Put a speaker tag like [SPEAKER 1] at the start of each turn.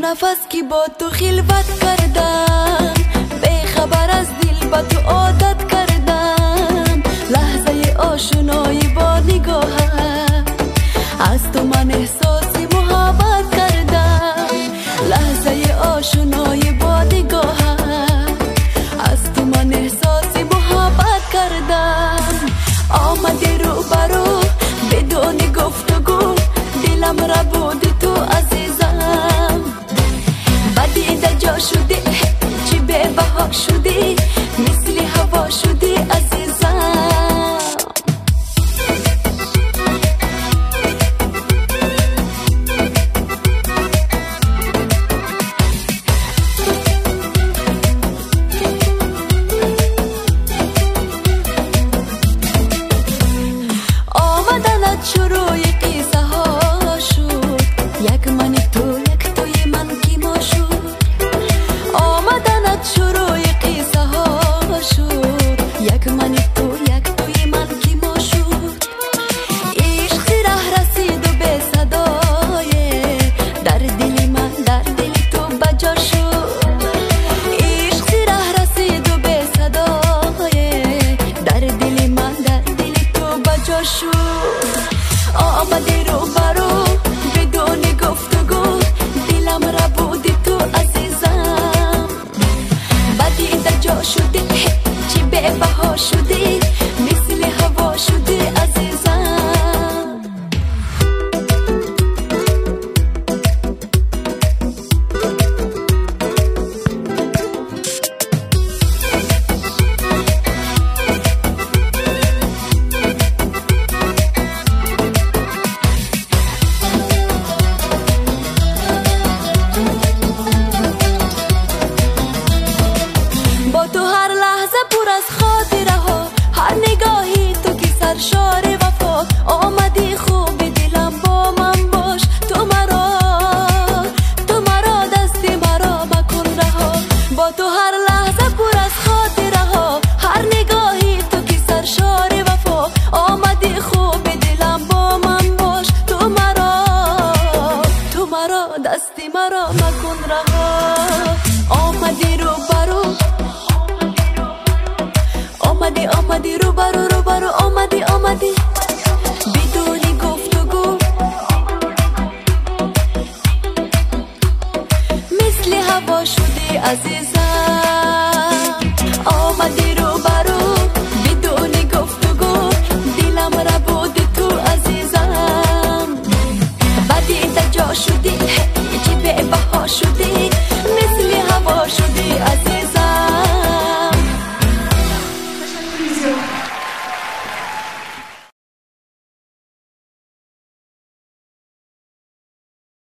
[SPEAKER 1] نفس که با تو خلوت کردم، به خبر از دل با تو عادت کردم. لحظه آشنایی با نگاهت از تو من احساس محبت کردم. لحظه آشنایی با نگاهت از تو من احساس محبت کردم. آمدی رو برو بدون گفتگو، دلم را بود تو عزیزم. بدیده جا شدی چی به بها شدی، مثل هوا شدی عزیزم. آمدنت شروع قصه ها شد، یک من تو یک توی من کی ما شد. آمدنت شروع قصه ها شد، یک من تو یک توی من کی ما شد. عشق ره رسید و به صدای در دل من در دل تو بجا شد. عشق ره رسید و به صدای در دل من در دل تو بجا شد. آمدی رو برو بدون گفتگو، دلم را بودی تو عزیزم. بدیده جا شدی چی به بها شدی، مثل هوا شدی عزیزم. با تو هر لحظه پر از خاطره ها، هر نگاهی تو که سرشار وفا. آمدی خوب دلم با من باش، تو مرا دست مرا مکن رها. با تو هر لحظه پر از خاطره ها، هر نگاهی تو که سرشار وفا. آمدی خوب دلم با من باش، تو مرا دست مرا مکن رها. آمدی رو برو آمدی رو برو آمدی بدون گفتگو، مثل هوا شدی عزیزم. آمدی رو برو بدون گفتگو، دلم را بود تو عزیزم. بدیده جا شدی